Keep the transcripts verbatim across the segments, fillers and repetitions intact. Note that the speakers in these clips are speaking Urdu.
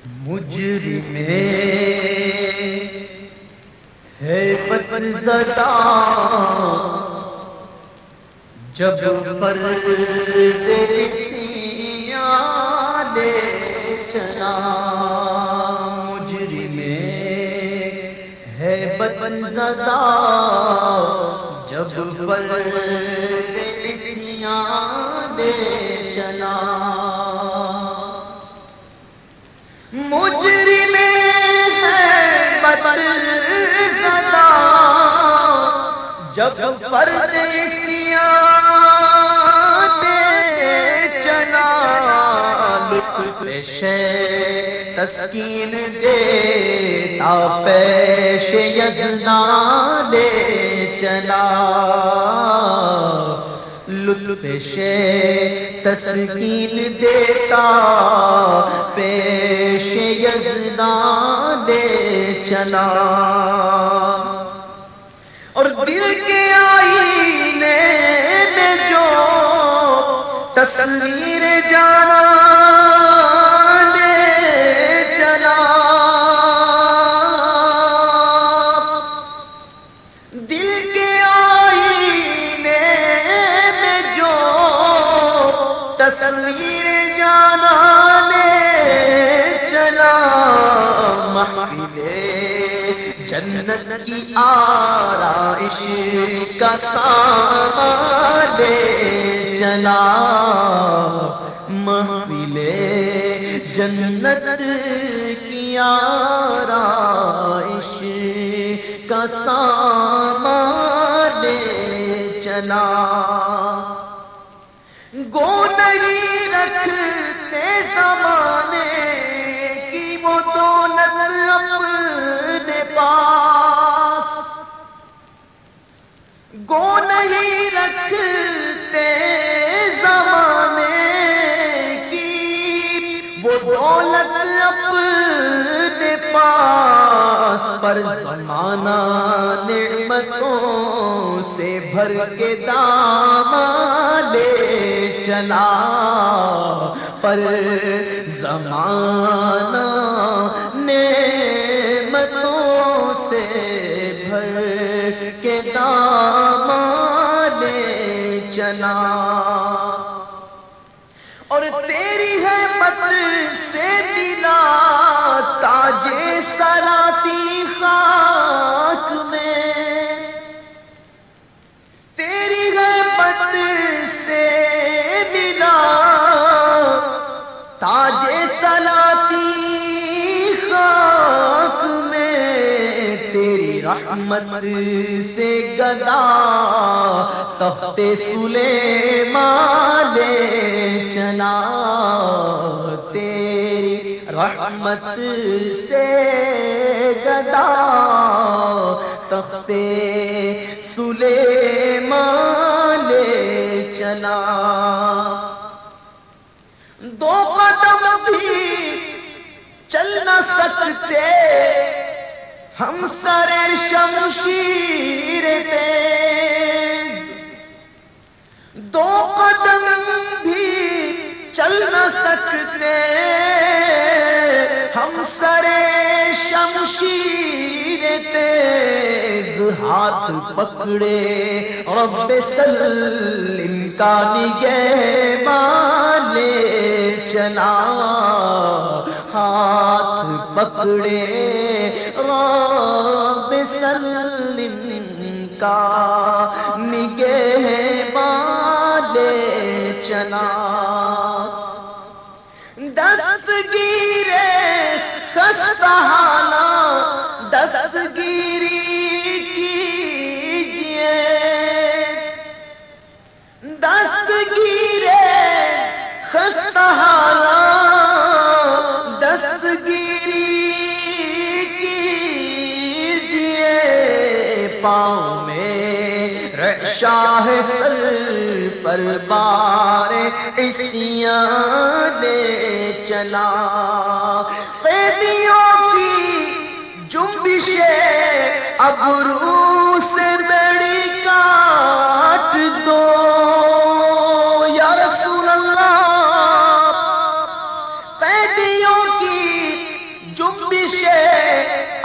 مجرم ہے بد زدہ جب پردیسیاں لے چلا، مجرم ہے بد زدہ جب پردیسیاں لے چلا، مجرم ہے بد زدہ جب پردیسیاں لے چلا، لطف شے تسکین دیتا پیش یزنا لے چلا، لطف شے تسکین دیتا پیش یزنا لے چلا، اور دل کے آئینے میں جو تصویر جانا لے چلا، دل کے آئینے میں جو تصویر جانا لے چلا، محفل جنت کی آرائش کا سامان لے چلا، محفل جنت کی آرائش کا سامان لے چلا، گو نہیں رکھتے زمانے کی وہ دولت اپنے پاس، گو نہیں رکھتے زمانے کی وہ دولت اپنے پاس، پر زمانہ نعمتوں سے بھر کے دامن لے چلا، پر زمانہ نعمتوں سے بھر کے دامن لے چلا، اور تیری حمد سے ملا تاج سلاطین خاک میں، تیری حمد سے ملا تاج سلاطین خاک میں، تیری رحمت سے گدا تخت سلیمان لے چلا، تیری رحمت سے گدا تخت سلیمان لے چلا، دو قدم بھی چل نہ سکتے ہم سر شمشیر تیز، دو قدم بھی چل نہ سکتے ہم سر شمشیر تیز، ہاتھ پکڑے رب سلم کا نگہبان لے چلا، ہاتھ پکڑے رب سلم کا نگہبان لے چلا، دستگیرے خستہ حالہ دستگیری کیجئے، دستگیرے خستہ حالہ دستگیری کیجئے، پاؤں میں رشاہ سر پر بار عصیاں لے چلا، قیدیوں کی جنبش ابرو سے بیڑی کاٹ دو،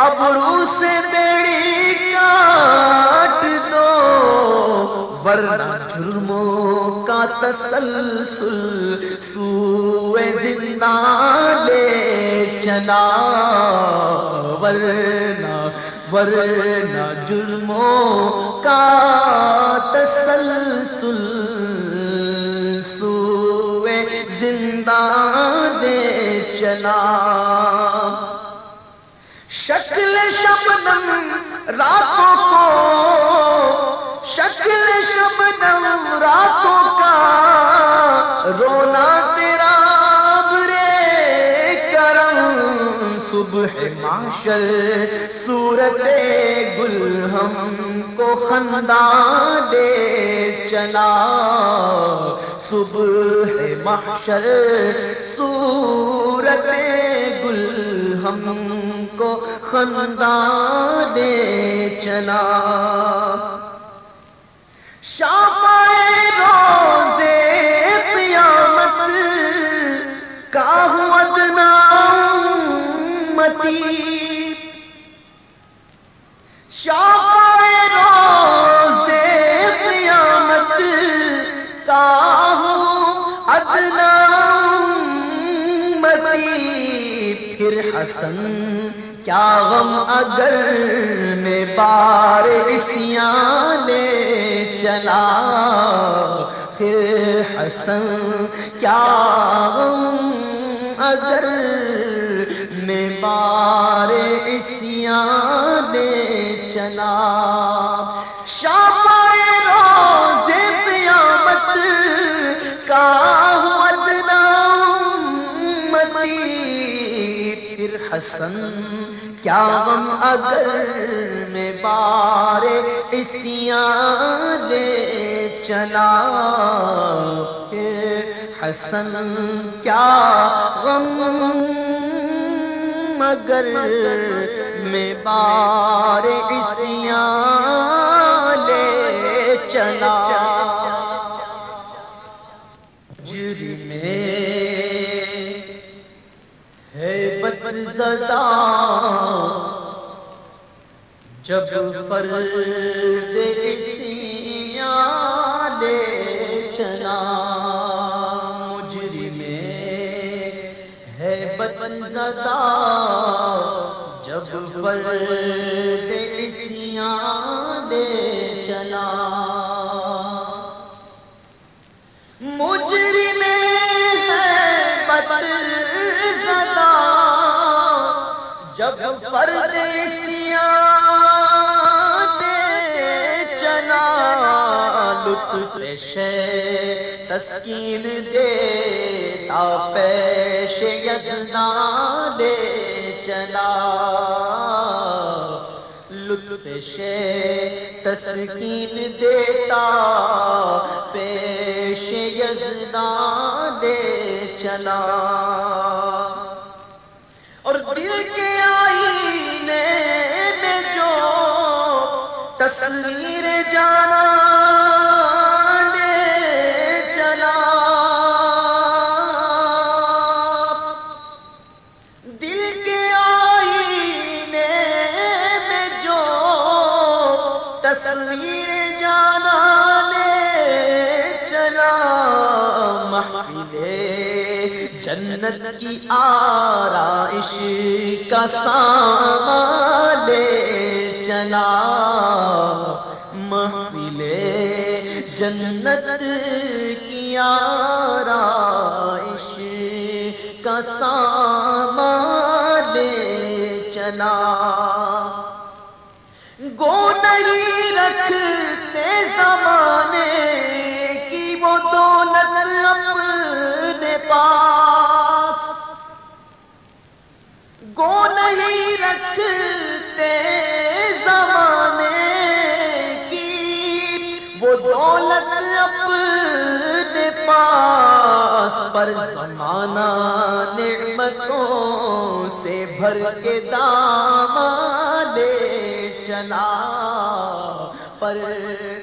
ابرو سے بیڑی کاٹ دو، ورنہ جرموں کا تسلسل سوئے زندہ لے چلا، ورنہ ورنہ جرموں کا تسلسل سوئے زندہ دے چلا۔ شکل شبنم راتوں کو، شکل شبنم راتوں کا، رونا تیرا برے کرم، صبح معاشر صورت گل ہم کو خندہ دے چلا، صبح محشر صورت گل ہم کو خندہ دے چلا۔ شافعِ روزے قیامت کا ہوں ادنا امتی، شافعِ روزے قیامت کا ہوں ادنا امتی، پھر حسن کیا غم اگر میں بار عصیاں لے چلا، پھر حسن کیا غم اگر میں بار عصیاں لے چلا۔ شافعِ روزِ قیامت کا ہوں ادنا امتی، پھر حسن کیا غم اگر میں بار عصیاں لے چلا، پھر حسن کیا غم اگر میں بار عصیاں لے چلا۔ مجرم ہیبت زدہ جب فرد عصیاں لے چلا، مجرم ہیبت زدہ جب فرد عصیاں لے چلا، مجرم ہیبت زدہ جب فرد عصیاں لے چلا، لطف شے تسکین دیتا پیش یزداں لے چلا، لطف شے تسکین دیتا پیش یزداں لے چلا، اور دل کے آئینے میں جو تصویر جانا لے چلا، دل کے آئینے میں جو تصویر جانا لے چلا، محفل جنت کی آرائش کا سامان لے چلا، محفل جنت کی آرائش کا سامان لے چلا، گو نہیں رکھتے زمانے کی وہ دولت اپنے پاس، گو نہیں رکھتے زمانے کی وہ دولت اپنے پاس، پر زمانہ نعمتوں سے بھر کے دامن لے چلا، پر